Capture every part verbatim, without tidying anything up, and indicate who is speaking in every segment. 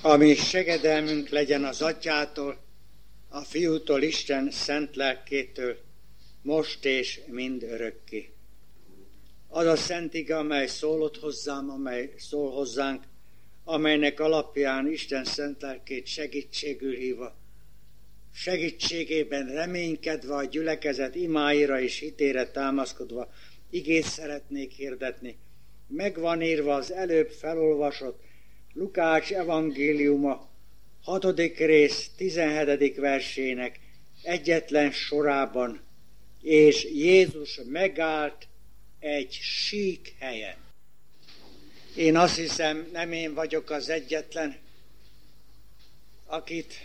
Speaker 1: Ami segedelmünk legyen az Atyától, a Fiútól, Isten szent lelkétől, most és mind örökké. Az a szent ige, amely szólott hozzám, amely szól hozzánk, amelynek alapján Isten szent lelkét segítségül hívva, segítségében reménykedve a gyülekezet imáira és hitére támaszkodva igét szeretnék hirdetni. Megvan írva az előbb felolvasott Lukács evangéliuma hatodik rész tizenhetedik versének egyetlen sorában, és Jézus megállt egy sík helyen. Én azt hiszem, nem én vagyok az egyetlen, akit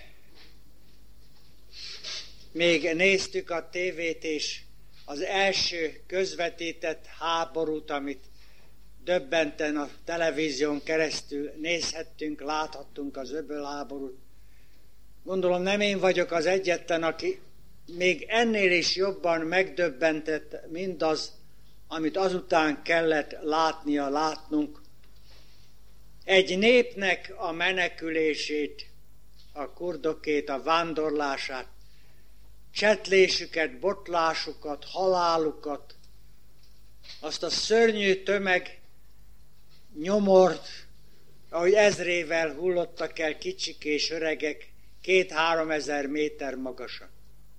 Speaker 1: még néztük a tévét, és az első közvetített háborút, amit döbbenten a televízión keresztül nézhettünk, láthattunk az öbölháborút. Gondolom, nem én vagyok az egyetlen, aki még ennél is jobban megdöbbentett mindaz, amit azután kellett látnia, látnunk. Egy népnek a menekülését, a kurdokét, a vándorlását, csetlésüket, botlásukat, halálukat, azt a szörnyű tömeg nyomort, ahogy ezrével hullottak el kicsik és öregek, két-három ezer méter magasan.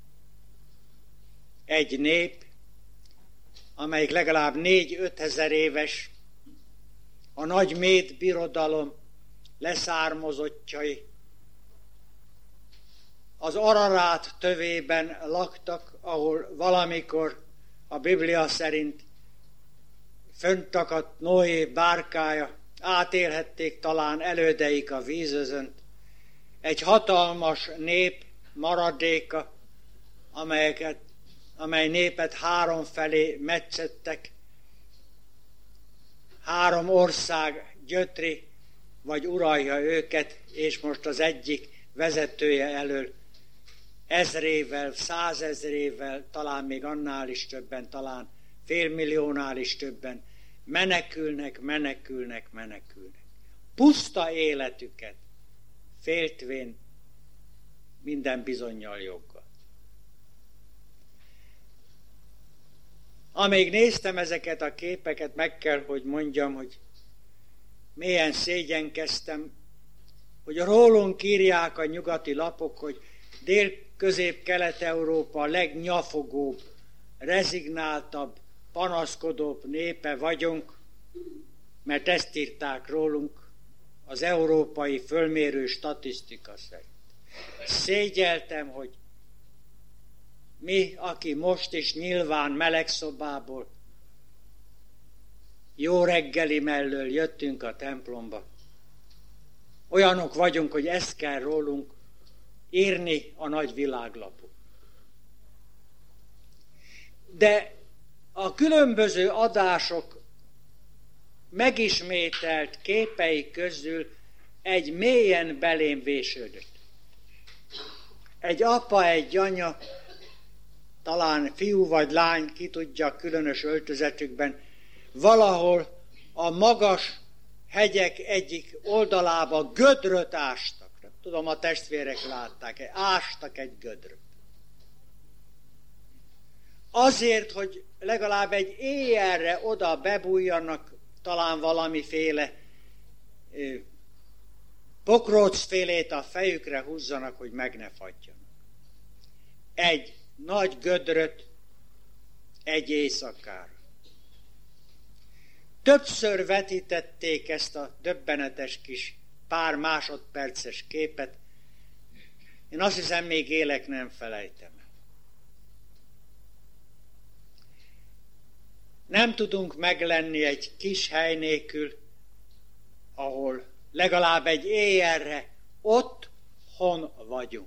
Speaker 1: Egy nép, amelyik legalább négy-öt ezer éves, a nagy méd birodalom leszármazottjai, az Ararát tövében laktak, ahol valamikor a Biblia szerint föntakadt Noé bárkája, átélhették talán elődeik a vízözönt. Egy hatalmas nép maradéka, amelyeket, amely népet három felé metszettek. Három ország gyötri, vagy uralja őket, és most az egyik vezetője elől ezrével, százezrével, talán még annál is többen, talán félmilliónál is többen menekülnek, menekülnek, menekülnek. Puszta életüket, féltvén minden bizonnyal joggal. Amíg néztem ezeket a képeket, meg kell, hogy mondjam, hogy mélyen szégyenkeztem, hogy rólunk írják a nyugati lapok, hogy Dél-Közép-Kelet-Európa a legnyafogóbb, rezignáltabb, panaszkodóbb népe vagyunk, mert ezt írták rólunk az európai fölmérő statisztika szerint. Szégyeltem, hogy mi, aki most is nyilván melegszobából, jó reggeli mellől jöttünk a templomba, olyanok vagyunk, hogy ezt kell rólunk írni a nagy világlapok. De a különböző adások megismételt képei közül egy mélyen belém vésődött. Egy apa, egy anya, talán fiú vagy lány, ki tudja, különös öltözetükben, valahol a magas hegyek egyik oldalába gödröt ástak. Nem tudom, a testvérek látták-e, ástak egy gödröt. Azért, hogy legalább egy éjjelre oda bebújjanak, talán valamiféle ö, pokrócfélét a fejükre húzzanak, hogy meg ne fagyjanak. Egy nagy gödröt egy éjszakára. Többször vetítették ezt a döbbenetes kis pár másodperces képet. Én azt hiszem, még élek, nem felejtem el. Nem tudunk meglenni egy kis hely nélkül, ahol legalább egy éjjelre otthon vagyunk.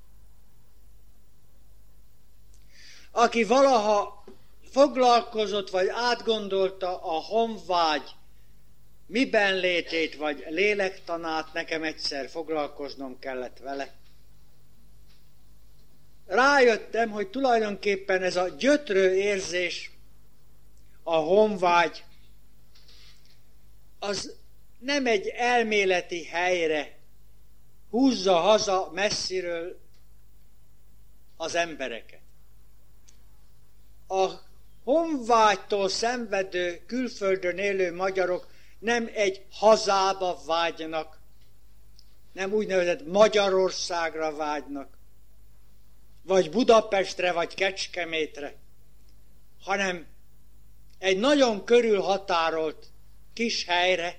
Speaker 1: Aki valaha foglalkozott, vagy átgondolta a honvágy miben létét, vagy lélektanát, nekem egyszer foglalkoznom kellett vele. Rájöttem, hogy tulajdonképpen ez a gyötrő érzés, a honvágy, az nem egy elméleti helyre húzza haza messziről az embereket. A honvágytól szenvedő, külföldön élő magyarok nem egy hazába vágynak, nem úgynevezett Magyarországra vágynak, vagy Budapestre, vagy Kecskemétre, hanem egy nagyon körülhatárolt kis helyre.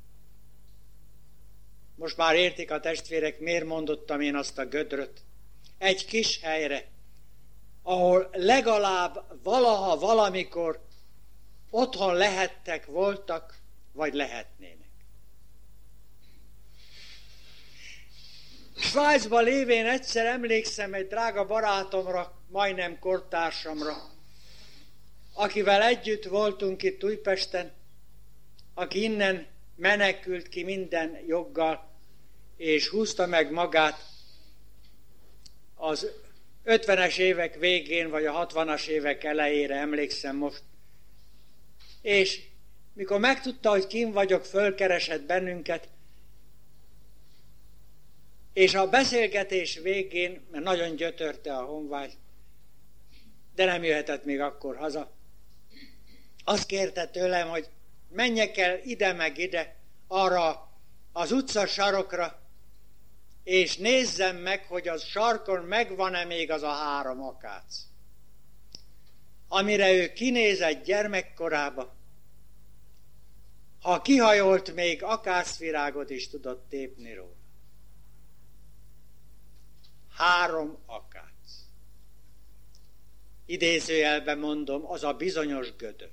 Speaker 1: Most már értik a testvérek, miért mondottam én azt a gödröt. Egy kis helyre, ahol legalább valaha, valamikor otthon lehettek, voltak, vagy lehetnének. Svájcban lévén egyszer emlékszem egy drága barátomra, majdnem kortársamra, akivel együtt voltunk itt Újpesten, aki innen menekült ki minden joggal, és húzta meg magát az ötvenes évek végén, vagy a hatvanas évek elejére, emlékszem most. És mikor megtudta, hogy kim vagyok, fölkeresett bennünket, és a beszélgetés végén, mert nagyon gyötörte a honvágy, de nem jöhetett még akkor haza, azt kérte tőlem, hogy menjek el ide meg ide, arra az utca sarokra, és nézzem meg, hogy az sarkon megvan-e még az a három akác. Amire ő kinézett gyermekkorába, ha kihajolt, még akácvirágot is tudott tépni róla. Három akác. Idézőjelben mondom, az a bizonyos gödör.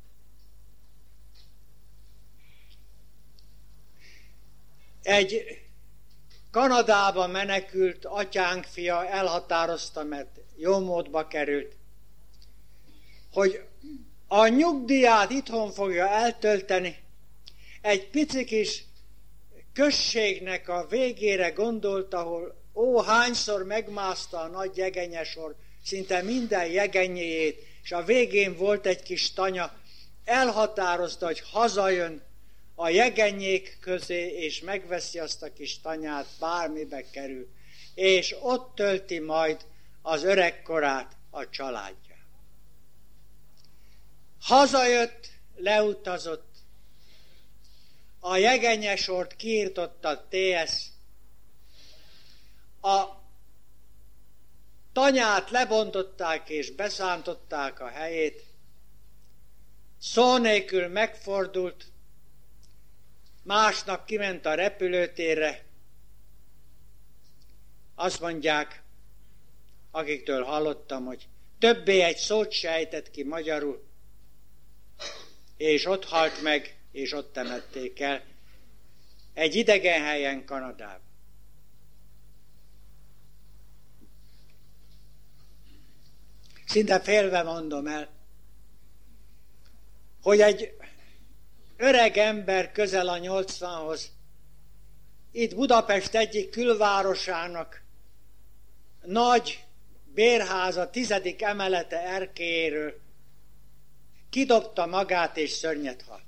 Speaker 1: Egy Kanadába menekült atyánk fia elhatározta, mert jó módba került, hogy a nyugdíját itthon fogja eltölteni, egy pici kis községnek a végére gondolt, ahol ó, hányszor megmászta a nagy jegenyesor, szinte minden jegenyéjét, és a végén volt egy kis tanya, elhatározta, hogy hazajön a jegenyék közé, és megveszi azt a kis tanyát, bármibe kerül, és ott tölti majd az öregkorát a családja. Hazajött, leutazott, a jegenyesort kiirtotta a té es, a tanyát lebontották és beszántották a helyét, szó nélkül megfordult, másnap kiment a repülőtérre, azt mondják, akiktől hallottam, hogy többé egy szót se ejtett ki magyarul, és ott halt meg, és ott temették el, egy idegen helyen Kanadában. Szinte félve mondom el, hogy egy öreg ember közel a nyolcvanhoz, itt Budapest egyik külvárosának nagy bérháza tizedik emelete erkélyéről kidobta magát és szörnyet halt.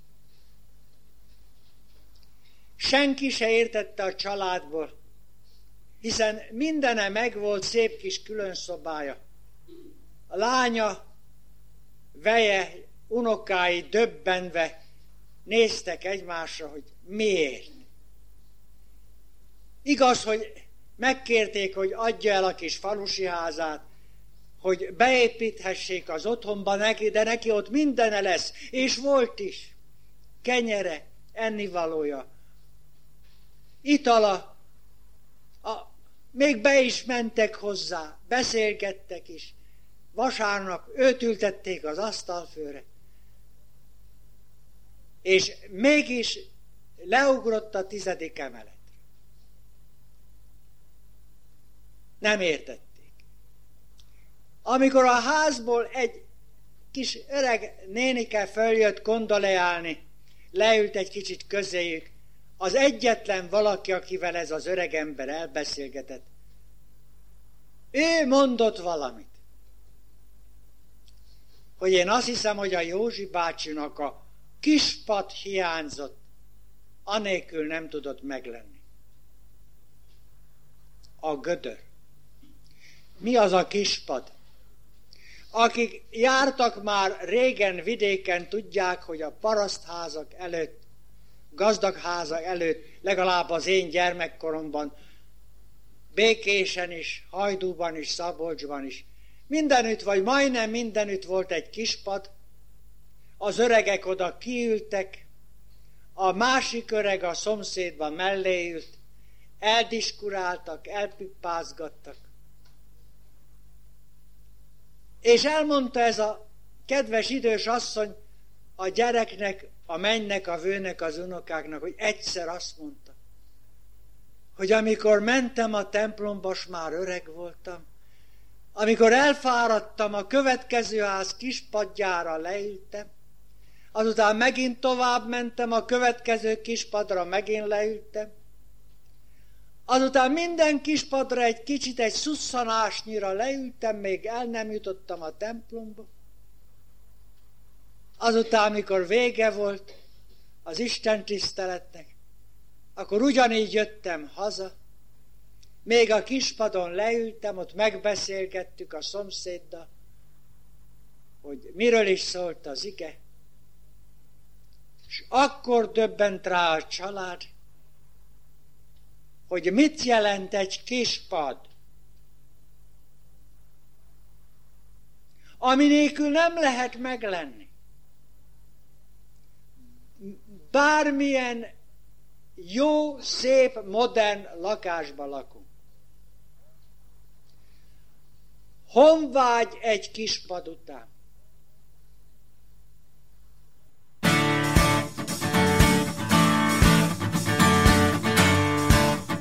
Speaker 1: Senki se értette a családból, hiszen mindene megvolt, szép kis külön szobája. A lánya, veje, unokái döbbenve néztek egymásra, hogy miért. Igaz, hogy megkérték, hogy adja el a kis falusi házát, hogy beépíthessék az otthonba neki, de neki ott mindene lesz, és volt is. Kenyere, ennivalója, itala, a, még be is mentek hozzá, beszélgettek is. Vasárnap őt ültették az asztalfőre, és mégis leugrott a tizedik emeletre. Nem értették. Amikor a házból egy kis öreg nénike följött kondoleálni, leült egy kicsit közéjük, az egyetlen valaki, akivel ez az öreg ember elbeszélgetett, ő mondott valamit. Hogy én azt hiszem, hogy a Józsi bácsinak a kispad hiányzott, anélkül nem tudott meglenni. a gödör. Mi az a kispad? Akik jártak már régen vidéken, tudják, hogy a parasztházak előtt, gazdagházak előtt, legalább az én gyermekkoromban, Békésen is, Hajdúban is, Szabolcsban is, mindenütt, vagy majdnem mindenütt volt egy kispad, az öregek oda kiültek, a másik öreg a szomszédban mellé ült, eldiskuráltak, elpippázgattak. És elmondta ez a kedves idős asszony a gyereknek, a mennynek, a vőnek, az unokáknak, hogy egyszer azt mondta, hogy amikor mentem a templomba, s már öreg voltam, amikor elfáradtam, a következő ház kispadjára leültem, azután megint tovább mentem, a következő kispadra megint leültem, azután minden kispadra egy kicsit, egy szusszanásnyira leültem, még el nem jutottam a templomba. Azután, amikor vége volt az Isten tiszteletnek, akkor ugyanígy jöttem haza, még a kispadon leültem, ott megbeszélgettük a szomszéddal, hogy miről is szólt az ige, és akkor döbbent rá a család, hogy mit jelent egy kispad, ami nélkül nem lehet meglenni. Bármilyen jó, szép, modern lakásban lakunk. Honvágy egy kispad után.